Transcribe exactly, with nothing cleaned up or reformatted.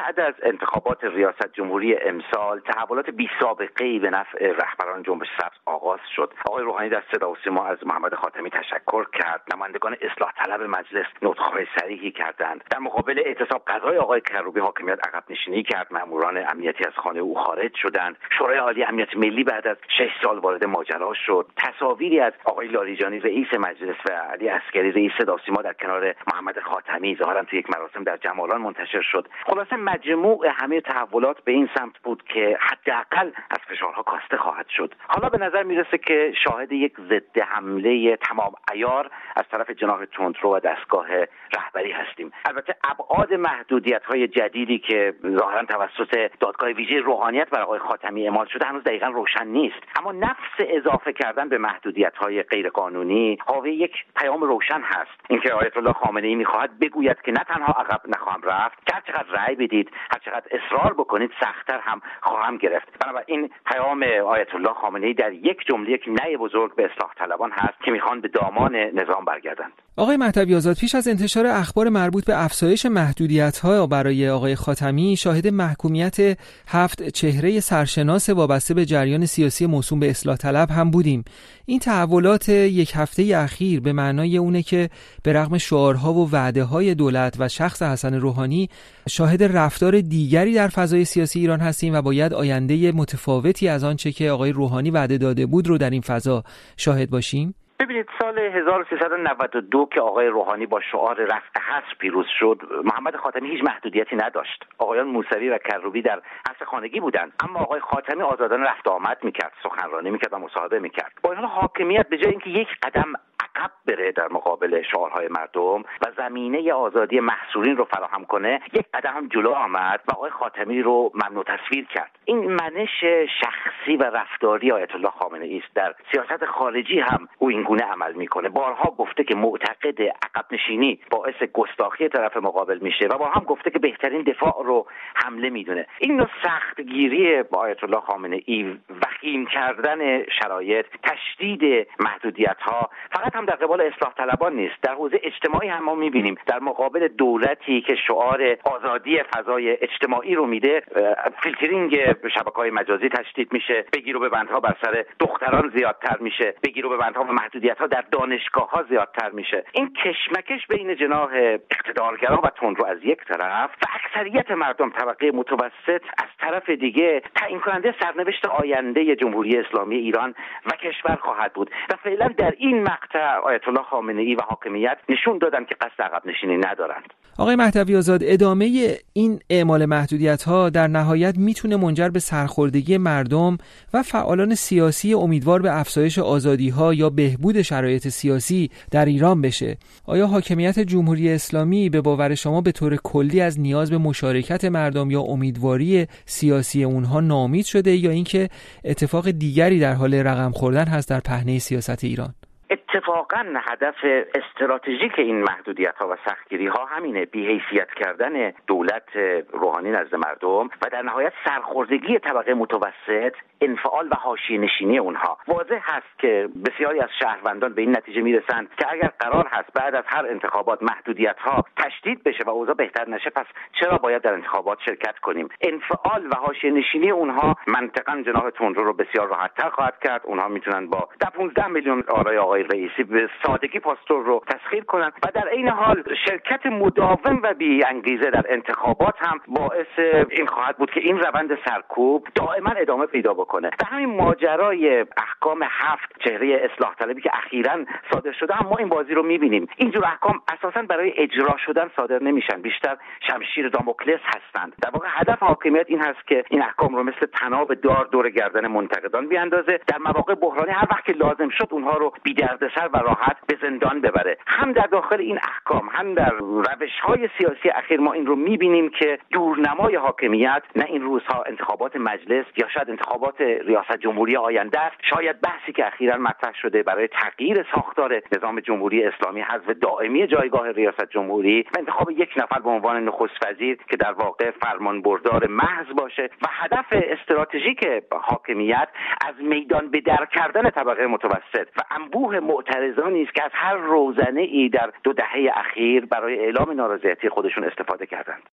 بعد از انتخابات ریاست جمهوری امسال تحولات بی سابقه‌ای به نفع رهبران جنبش سبز آغاز شد. آقای روحانی در صدا و سیما از محمد خاتمی تشکر کرد. نمایندگان اصلاح طلب مجلس نطق‌های صریحی کردند. در مقابل اعتصاب قضای آقای کروبی حاکمیت عقب نشینی کرد. ماموران امنیتی از خانه او خارج شدند. شورای عالی امنیت ملی بعد از شش سال وارد ماجرا شد. تصاویری از آقای لاریجانی رئیس مجلس و علی عسگری رئیس صدا و سیما در کنار محمد خاتمی ظاهرا تو یک مراسم در جمالان منتشر شد. خلاصه مجموع همه تحولات به این سمت بود که حداقل از فشارها کاسته خواهد شد. حالا به نظر میرسه که شاهد یک ضد حمله تمام عیار از طرف جناح تندرو و دستگاه رهبری هستیم. البته ابعاد محدودیت‌های جدیدی که ظاهرا توسط دادگاه ویژه روحانیت بر آقای خاتمی اعمال شده هنوز دقیقاً روشن نیست، اما نفس اضافه کردن به محدودیت‌های غیرقانونی حاوی یک پیام روشن هست، اینکه آیت الله خامنه‌ای می‌خواهد بگوید که نه تنها عقب نخواهم رفت، هر چقدر رأی بدید، هر چقدر اصرار بکنید سخت‌تر هم خواهم گرفت. بنابراین پیام آیت الله خامنه‌ای در یک جمله یک نه بزرگ به اصلاح طلبان هست که می‌خوان به دامان نظام برگردند. آقای مهدوی آزاد، پیش از انتشار اخبار مربوط به افزایش محدودیت‌ها برای آقای خاتمی، شاهد محکومیت هفت چهره سرشناس وابسته به جریان سیاسی موسوم به اصلاح طلب هم بودیم. این تحولات یک هفته اخیر به معنای اونه که به رغم شعارها و وعده‌های دولت و شخص حسن روحانی شاهد رفتار دیگری در فضای سیاسی ایران هستیم و باید آینده متفاوتی از آنچه که آقای روحانی وعده داده بود رو در این فضا شاهد باشیم. ببینید، سال هزار و سیصد و نود و دو که آقای روحانی با شعار رفع حصر پیروز شد، محمد خاتمی هیچ محدودیتی نداشت. آقایان موسوی و کروبی در حبس خانگی بودند، اما آقای خاتمی آزادانه رفت آمد میکرد، سخنرانی میکرد و مصاحبه میکرد. با این حال حاکمیت به جای اینکه یک قدم عقب بره در مقابل شعارهای مردم و زمینه آزادی محصورین رو فراهم کنه، یک قدم هم جلو آمد و آقای خاتمی رو ممنوع تصویر کرد. این منش شخصی و رفتاری آیت الله خامنه‌ای است. در سیاست خارجی هم او این گونه عمل میکنه. بارها گفته که معتقد عقب نشینی باعث گستاخی طرف مقابل میشه و بارها هم گفته که بهترین دفاع رو حمله میدونه. این نوع سختگیری با آیت الله خامنه‌ای، وخیم کردن شرایط، تشدید محدودیت‌ها فقط هم در قبال اصلاح طلبان نیست، در حوزه اجتماعی هم ما می‌بینیم. در مقابل دولتی که شعار آزادی فضای اجتماعی رو میده، فیلترینگ شبکه‌های مجازی تشدید میشه، بگیر و ببندها بر سر دختران زیادتر میشه، بگیر و ببندها و محدودیت‌ها در دانشگاه‌ها زیادتر میشه. این کشمکش بین جناح اقتدارگرا و تندرو از یک طرف و اکثریت مردم طبقه متوسط از طرف دیگه تعیین کننده سرنوشت آینده جمهوری اسلامی ایران و کشور خواهد بود. و فعلا در این مقطع آیت الله خامنه‌ای و حاکمیت نشون دادن که قصد عقب نشینی ندارند. آقای مهدوی آزاد، ادامه این اعمال محدودیت‌ها در نهایت میتونه منجر به سرخوردگی مردم و فعالان سیاسی امیدوار به افزایش آزادی‌ها یا بهبود شرایط سیاسی در ایران بشه. آیا حاکمیت جمهوری اسلامی به باور شما به طور کلی از نیاز به مشارکت مردم یا امیدواری سیاسی اونها ناامید شده، یا اینکه اتفاق دیگری در حال رقم خوردن هست در پهنه سیاست ایران؟ اتفاقا هدف استراتژیک این محدودیت‌ها و سختگیری‌ها همینه، بی‌حیثیت کردن دولت روحانی نزد مردم و در نهایت سرخوردگی طبقه متوسط، انفعال و حاشیه‌نشینی اونها. واضح هست که بسیاری از شهروندان به این نتیجه میرسند که اگر قرار هست بعد از هر انتخابات محدودیت‌ها تشدید بشه و اوضاع بهتر نشه، پس چرا باید در انتخابات شرکت کنیم؟ انفعال و حاشیه‌نشینی اونها منطقاً جناح تندرو رو بسیار راحت‌تر خواهد کرد. اونها میتونن با ده پانزده میلیون آرای آقای رئیسی به سادگی پاستور رو تسخیر کنند و در این حال شرکت مداوم و بی انگیزه در انتخابات هم باعث این خواهد بود که این روند سرکوب دائما ادامه پیدا بکنه. و همین ماجرای احکام هفت چهره اصلاح طلبی که اخیراً صادر شده هم ما این بازی رو می‌بینیم. اینجور احکام اساساً برای اجرا شدن صادر نمیشن، بیشتر شمشیر داموکلس هستند. در واقع هدف حاکمیت این هست که این احکام رو مثل طناب دار دور گردن منتقدان بیاندازه، در مواقع بحرانی هر وقت که لازم شد اونها رو بی دردسر و راحت به زندان ببره. هم در داخل این احکام هم در روش‌های سیاسی اخیر ما این رو می‌بینیم که دورنمای حاکمیت نه این روزها انتخابات مجلس یا شاید انتخابات ریاست جمهوری آینده است، شاید بحثی که اخیراً مطرح شده برای تغییر ساختار نظام جمهوری اسلامی، حذف دائمی جایگاه ریاست جمهوری و انتخاب یک نفر به عنوان نخست وزیر که در واقع فرمانبردار محض باشه و هدف استراتژیک حاکمیت از میدان به در کردن طبقه متوسط و انبوه معترضانی است که از هر روزنه‌ای در دو دهه اخیر برای اعلام نارضایتی خودشون استفاده کردند.